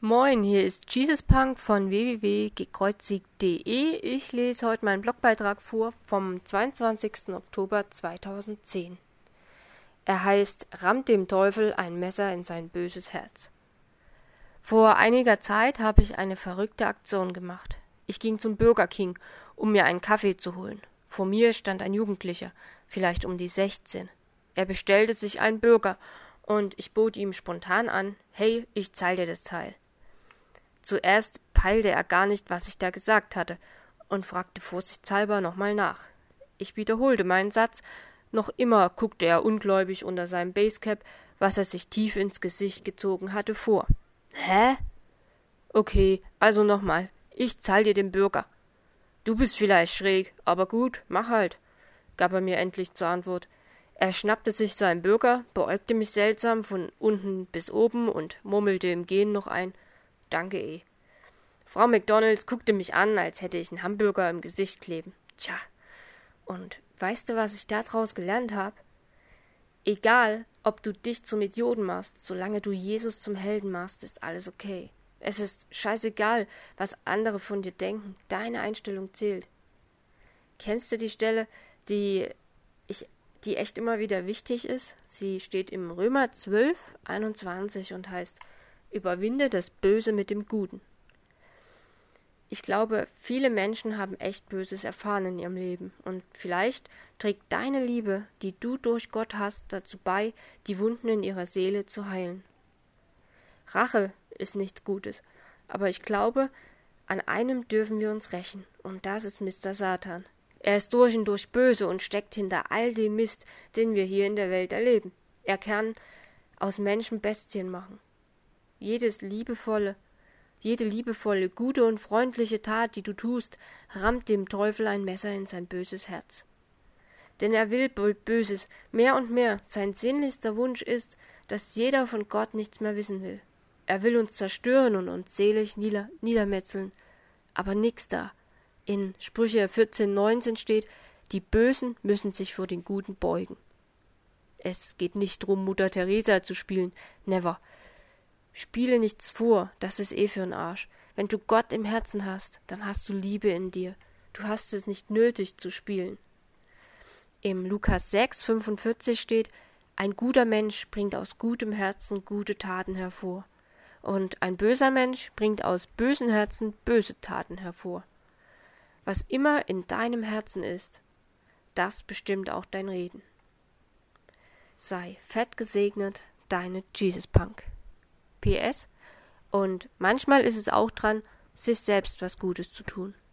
Moin, hier ist Jesus Punk von www.gekreuzigt.de. Ich lese heute meinen Blogbeitrag vor vom 22. Oktober 2010. Er heißt „Rammt dem Teufel ein Messer in sein böses Herz". Vor einiger Zeit habe ich eine verrückte Aktion gemacht. Ich ging zum Burger King, um mir einen Kaffee zu holen. Vor mir stand ein Jugendlicher, vielleicht um die 16. Er bestellte sich einen Burger und ich bot ihm spontan an: „Hey, ich zahl dir das Teil." Zuerst peilte er gar nicht, was ich da gesagt hatte, und fragte vorsichtshalber nochmal nach. Ich wiederholte meinen Satz. Noch immer guckte er ungläubig unter seinem Basecap, was er sich tief ins Gesicht gezogen hatte, vor. »Hä? Okay, also nochmal. Ich zahl dir den Burger." »Du bist vielleicht schräg, aber gut, mach halt", gab er mir endlich zur Antwort. Er schnappte sich seinen Burger, beäugte mich seltsam von unten bis oben und murmelte im Gehen noch ein: »Danke, eh." Frau McDonalds guckte mich an, als hätte ich einen Hamburger im Gesicht kleben. Tja, und weißt du, was ich daraus gelernt habe? Egal, ob du dich zum Idioten machst, solange du Jesus zum Helden machst, ist alles okay. Es ist scheißegal, was andere von dir denken. Deine Einstellung zählt. Kennst du die Stelle, die echt immer wieder wichtig ist? Sie steht im Römer 12,21 und heißt: Überwinde das Böse mit dem Guten. Ich glaube, viele Menschen haben echt Böses erfahren in ihrem Leben, und vielleicht trägt deine Liebe, die du durch Gott hast, dazu bei, die Wunden in ihrer Seele zu heilen. Rache ist nichts Gutes, aber ich glaube, an einem dürfen wir uns rächen, und das ist Mr. Satan. Er ist durch und durch böse und steckt hinter all dem Mist, den wir hier in der Welt erleben. Er kann aus Menschen Bestien machen. Jede liebevolle, gute und freundliche Tat, die du tust, rammt dem Teufel ein Messer in sein böses Herz. Denn er will Böses mehr und mehr. Sein sinnlichster Wunsch ist, dass jeder von Gott nichts mehr wissen will. Er will uns zerstören und uns seelisch niedermetzeln. Aber nix da. In Sprüche 14,19 steht: Die Bösen müssen sich vor den Guten beugen. Es geht nicht drum, Mutter Teresa zu spielen. Never. Spiele nichts vor, das ist eh für'n Arsch. Wenn du Gott im Herzen hast, dann hast du Liebe in dir. Du hast es nicht nötig zu spielen. Im Lukas 6,45 steht: Ein guter Mensch bringt aus gutem Herzen gute Taten hervor. Und ein böser Mensch bringt aus bösen Herzen böse Taten hervor. Was immer in deinem Herzen ist, das bestimmt auch dein Reden. Sei fett gesegnet, deine Jesus Punk. PS. Und manchmal ist es auch dran, sich selbst was Gutes zu tun.